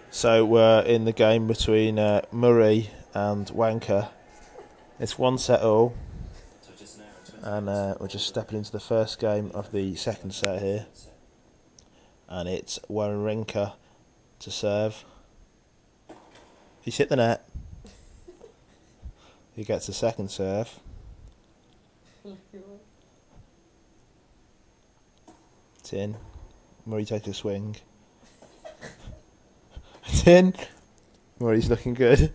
So we're in the game between Murray and Wanka. It's 1-all, and we're just stepping into the first game of the second set here. And it's Wawrinka to serve. He's hit the net. He gets a second serve. It's in. Murray takes a swing. It's in. Murray's looking good.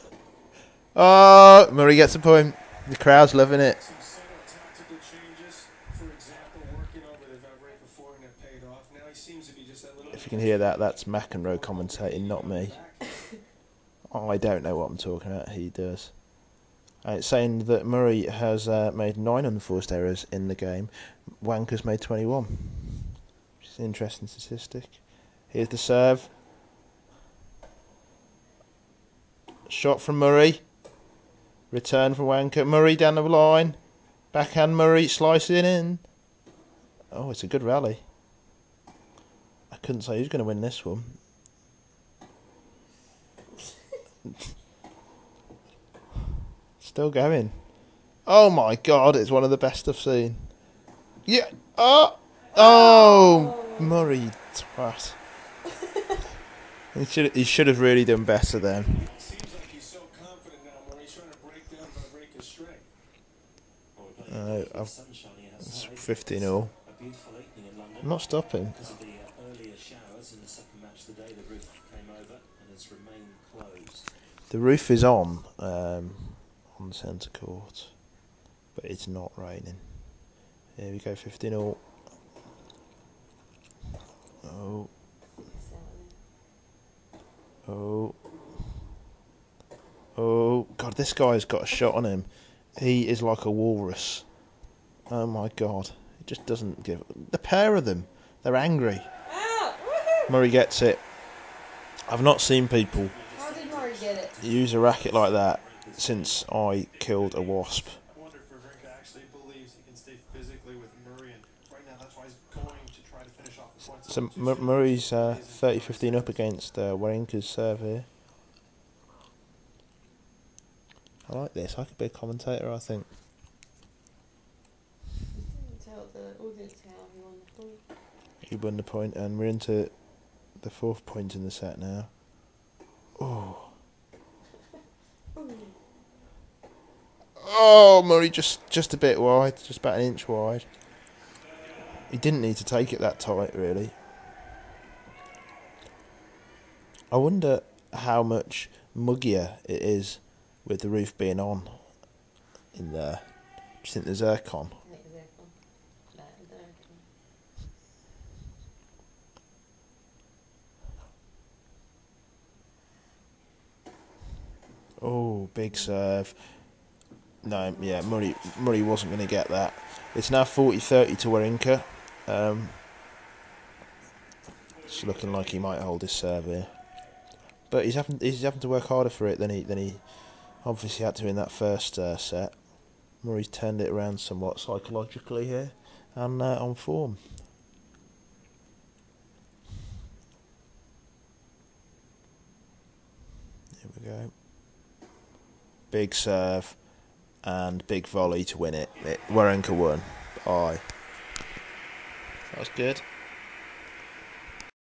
Oh, Murray gets a point. The crowd's loving it. If you can hear that, that's McEnroe commentating, not me. Oh, I don't know what I'm talking about. He does. It's saying that Murray has made 9 unforced errors in the game. Wanka's made 21. Which is an interesting statistic. Here's the serve. Shot from Murray. Return from Wanka. Murray down the line. Backhand Murray slicing in. Oh, it's a good rally. I couldn't say who's going to win this one. Still going. Oh my god, it's one of the best I've seen. Yeah. Oh, Murray twat. He should have really done better then. It's 15-all. I'm not stopping. The roof is on centre court, but it's not raining. Here we go, 15-all. Oh. Oh. Oh. God, this guy's got a shot on him. He is like a walrus. Oh my god. He just doesn't give... The pair of them, they're angry. Murray gets it. I've not seen people use a racket like that since I killed a wasp. I wonder if Wawrinka actually believes he can stay physically with Murray, and right now that's why he's going to try to finish off the points. So Murray's 30-15 up against Wawrinka's serve here. I like this. I could be a commentator, I think. Tell the audience how he won the point. He won the point, and we're into the 4th point in the set now. Oh. Oh, Murray just a bit wide, just about an inch wide. He didn't need to take it that tight, really. I wonder how much muggier it is with the roof being on in there. Do you think there's aircon? Oh, big serve. No, yeah, Murray wasn't going to get that. It's now 40-30 to Wawrinka. It's looking like he might hold his serve here, but he's having to work harder for it than he obviously had to in that first set. Murray's turned it around somewhat psychologically here, and on form. Here we go. Big serve and big volley to win it. Wawrinka won. Aye. That was good.